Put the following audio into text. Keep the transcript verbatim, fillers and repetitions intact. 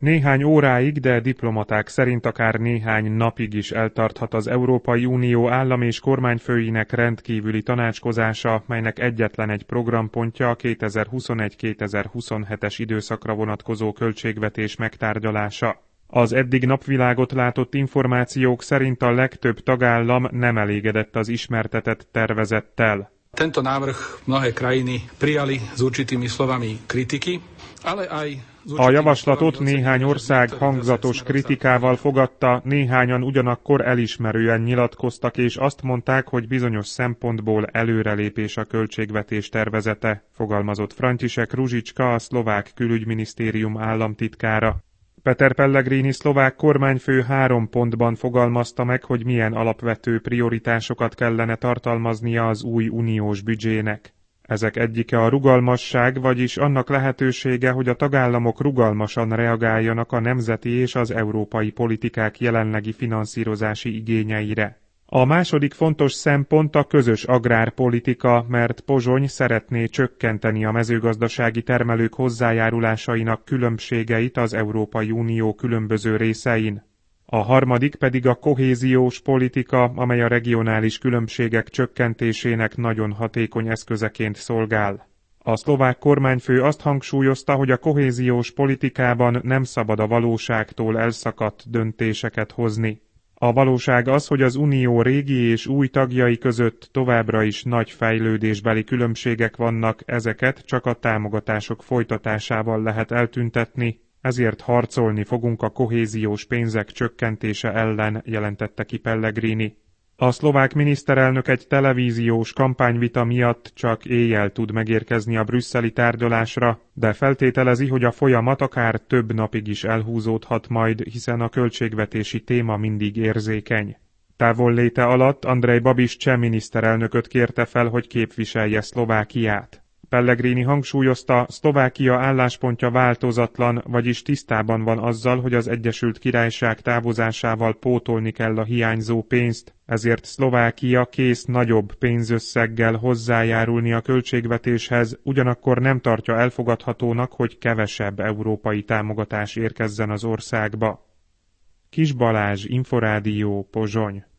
Néhány óráig, de diplomaták szerint akár néhány napig is eltarthat az Európai Unió állam- és kormányfőinek rendkívüli tanácskozása, melynek egyetlen egy programpontja a kétezer-huszonegy kétezer-huszonhetes időszakra vonatkozó költségvetés megtárgyalása. Az eddig napvilágot látott információk szerint a legtöbb tagállam nem elégedett az ismertetett tervezettel. Tento návrh mnohé krajiny prijali s určitými slovami kritiky, ale aj A javaslatot néhány ország hangzatos kritikával fogadta, néhányan ugyanakkor elismerően nyilatkoztak és azt mondták, hogy bizonyos szempontból előrelépés a költségvetés tervezete, fogalmazott František Ružička, a szlovák külügyminisztérium államtitkára. Peter Pellegrini szlovák kormányfő három pontban fogalmazta meg, hogy milyen alapvető prioritásokat kellene tartalmaznia az új uniós büdzsének. Ezek egyike a rugalmasság, vagyis annak lehetősége, hogy a tagállamok rugalmasan reagáljanak a nemzeti és az európai politikák jelenlegi finanszírozási igényeire. A második fontos szempont a közös agrárpolitika, mert Pozsony szeretné csökkenteni a mezőgazdasági termelők hozzájárulásainak különbségeit az Európai Unió különböző részein. A harmadik pedig a kohéziós politika, amely a regionális különbségek csökkentésének nagyon hatékony eszközeként szolgál. A szlovák kormányfő azt hangsúlyozta, hogy a kohéziós politikában nem szabad a valóságtól elszakadt döntéseket hozni. A valóság az, hogy az Unió régi és új tagjai között továbbra is nagy fejlődésbeli különbségek vannak, ezeket csak a támogatások folytatásával lehet eltüntetni, ezért harcolni fogunk a kohéziós pénzek csökkentése ellen, jelentette ki Pellegrini. A szlovák miniszterelnök egy televíziós kampányvita miatt csak éjjel tud megérkezni a brüsszeli tárgyalásra, de feltételezi, hogy a folyamat akár több napig is elhúzódhat majd, hiszen a költségvetési téma mindig érzékeny. Távolléte alatt Andrej Babiš cseh miniszterelnököt kérte fel, hogy képviselje Szlovákiát. Pellegrini hangsúlyozta, Szlovákia álláspontja változatlan, vagyis tisztában van azzal, hogy az Egyesült Királyság távozásával pótolni kell a hiányzó pénzt, ezért Szlovákia kész nagyobb pénzösszeggel hozzájárulni a költségvetéshez, ugyanakkor nem tartja elfogadhatónak, hogy kevesebb európai támogatás érkezzen az országba. Kis Balázs, Inforádió, Pozsony.